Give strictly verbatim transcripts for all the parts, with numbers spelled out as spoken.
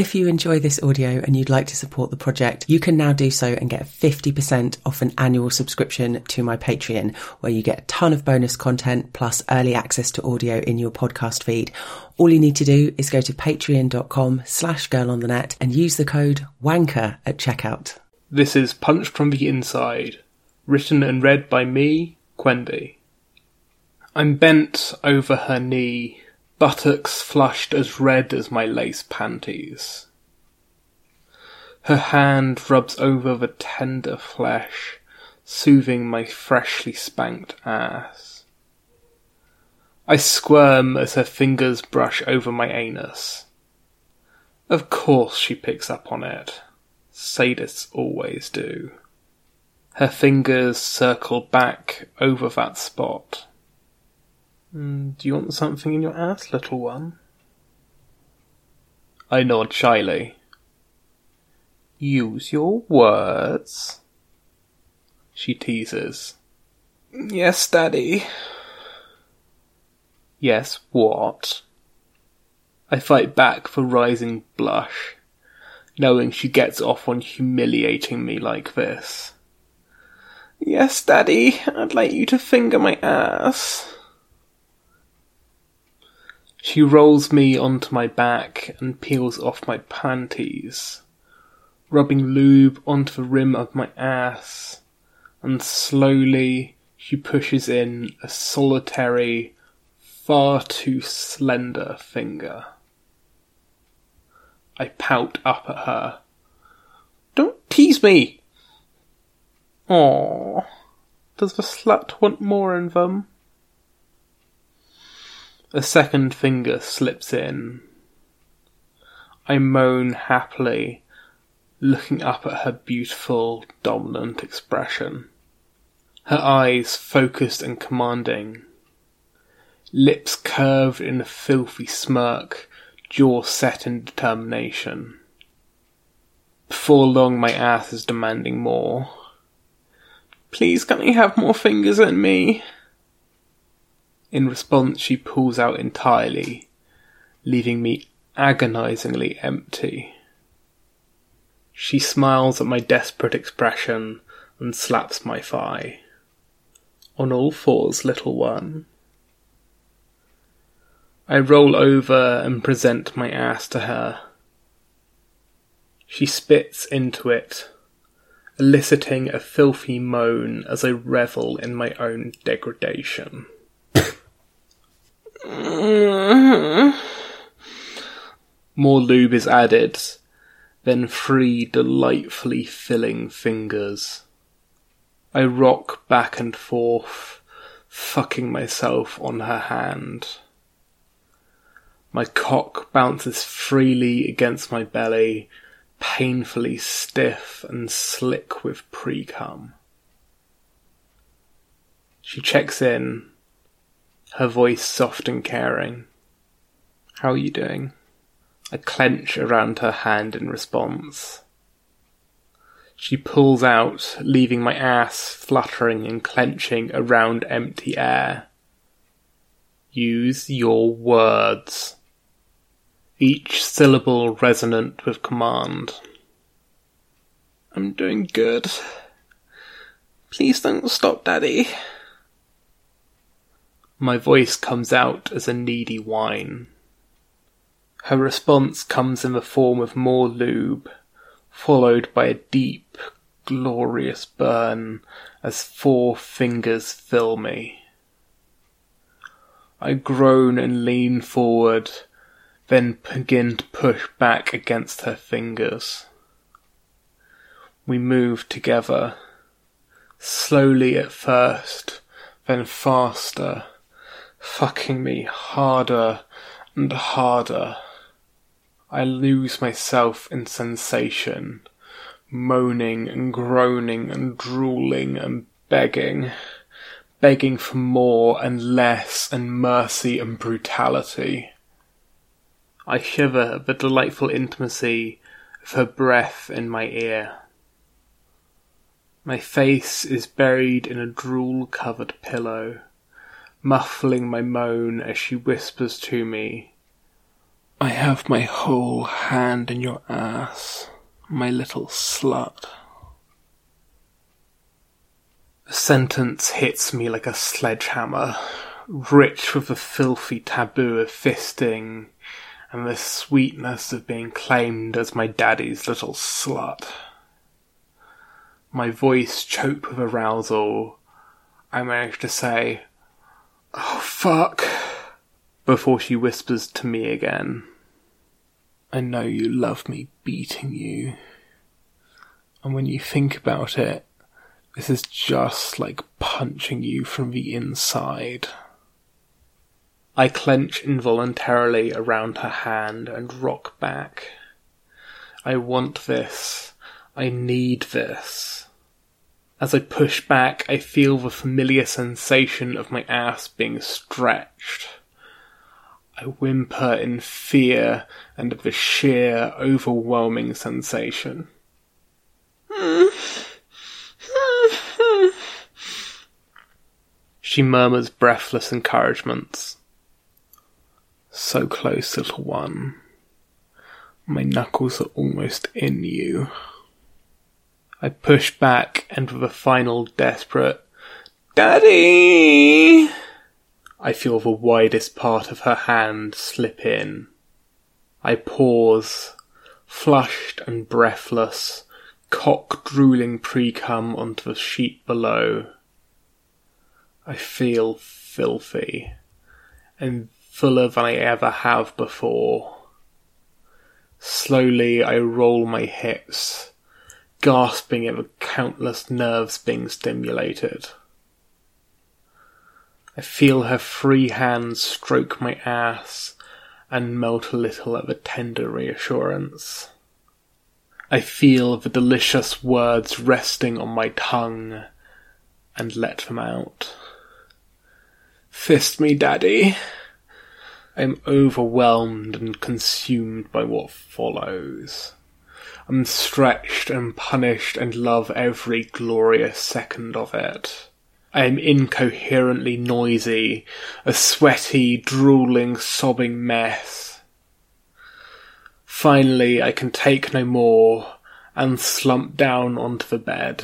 If you enjoy this audio and you'd like to support the project, you can now do so and get fifty percent off an annual subscription to my Patreon, where you get a ton of bonus content plus early access to audio in your podcast feed. All you need to do is go to patreon.com slash girl on the net and use the code WANKER at checkout. This is Punched from the Inside, written and read by me, Quenby. I'm bent over her knee, buttocks flushed as red as my lace panties. Her hand rubs over the tender flesh, soothing my freshly spanked ass. I squirm as her fingers brush over my anus. Of course she picks up on it. Sadists always do. Her fingers circle back over that spot. Mm, do you want something in your ass, little one? I nod shyly. Use your words. She teases. Yes, Daddy. Yes, what? I fight back for rising blush, knowing she gets off on humiliating me like this. Yes, Daddy, I'd like you to finger my ass. She rolls me onto my back and peels off my panties, rubbing lube onto the rim of my ass, and slowly she pushes in a solitary, far too slender finger. I pout up at her. Don't tease me! Aww, does the slut want more in them? A second finger slips in. I moan happily, looking up at her beautiful, dominant expression. Her eyes focused and commanding. Lips curved in a filthy smirk, jaw set in determination. Before long my ass is demanding more. Please, can I have more fingers in me? In response, she pulls out entirely, leaving me agonizingly empty. She smiles at my desperate expression and slaps my thigh. On all fours, little one. I roll over and present my ass to her. She spits into it, eliciting a filthy moan as I revel in my own degradation. More lube is added, then three delightfully filling fingers. I rock back and forth, fucking myself on her hand. My cock bounces freely against my belly, painfully stiff and slick with pre-cum. She checks in, her voice soft and caring. How are you doing? I clench around her hand in response. She pulls out, leaving my ass fluttering and clenching around empty air. Use your words. Each syllable resonant with command. I'm doing good. Please don't stop, Daddy. My voice comes out as a needy whine. Her response comes in the form of more lube, followed by a deep, glorious burn as four fingers fill me. I groan and lean forward, then begin to push back against her fingers. We move together, slowly at first, then faster, fucking me harder and harder. I lose myself in sensation, moaning and groaning and drooling and begging, begging for more and less and mercy and brutality. I shiver at the delightful intimacy of her breath in my ear. My face is buried in a drool-covered pillow, muffling my moan as she whispers to me, I have my whole hand in your ass, my little slut. The sentence hits me like a sledgehammer, rich with the filthy taboo of fisting and the sweetness of being claimed as my daddy's little slut. My voice choked with arousal, I manage to say, "Oh, fuck," before she whispers to me again, "I know you love me beating you. And when you think about it, this is just like punching you from the inside." I clench involuntarily around her hand and rock back. I want this. I need this. As I push back, I feel the familiar sensation of my ass being stretched. I whimper in fear and of the sheer, overwhelming sensation. She murmurs breathless encouragements. "So close, little one. My knuckles are almost in you." I push back and with a final desperate, "Daddy!" I feel the widest part of her hand slip in. I pause, flushed and breathless, cock-drooling pre-cum onto the sheet below. I feel filthy, and fuller than I ever have before. Slowly I roll my hips, gasping at the countless nerves being stimulated. I feel her free hands stroke my ass and melt a little at the tender reassurance. I feel the delicious words resting on my tongue and let them out. "Fist me, Daddy." I'm overwhelmed and consumed by what follows. I'm stretched and punished and love every glorious second of it. I am incoherently noisy, a sweaty, drooling, sobbing mess. Finally, I can take no more and slump down onto the bed.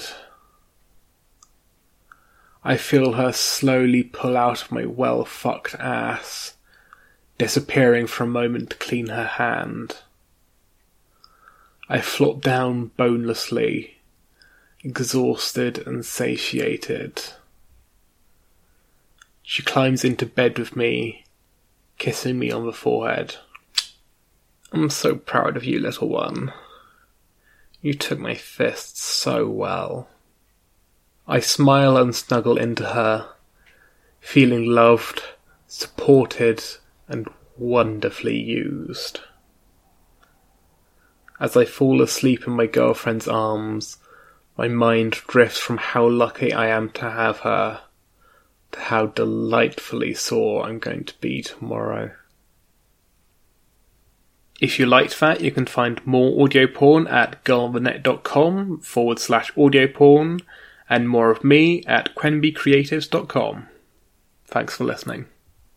I feel her slowly pull out of my well-fucked ass, disappearing for a moment to clean her hand. I flop down bonelessly, exhausted and satiated. She climbs into bed with me, kissing me on the forehead. "I'm so proud of you, little one. You took my fists so well." I smile and snuggle into her, feeling loved, supported, and wonderfully used. As I fall asleep in my girlfriend's arms, my mind drifts from how lucky I am to have her to how delightfully sore I'm going to be tomorrow. If you liked that, you can find more audio porn at girlonthenet.com forward slash audio porn and more of me at quenbycreatives dot com. Thanks for listening.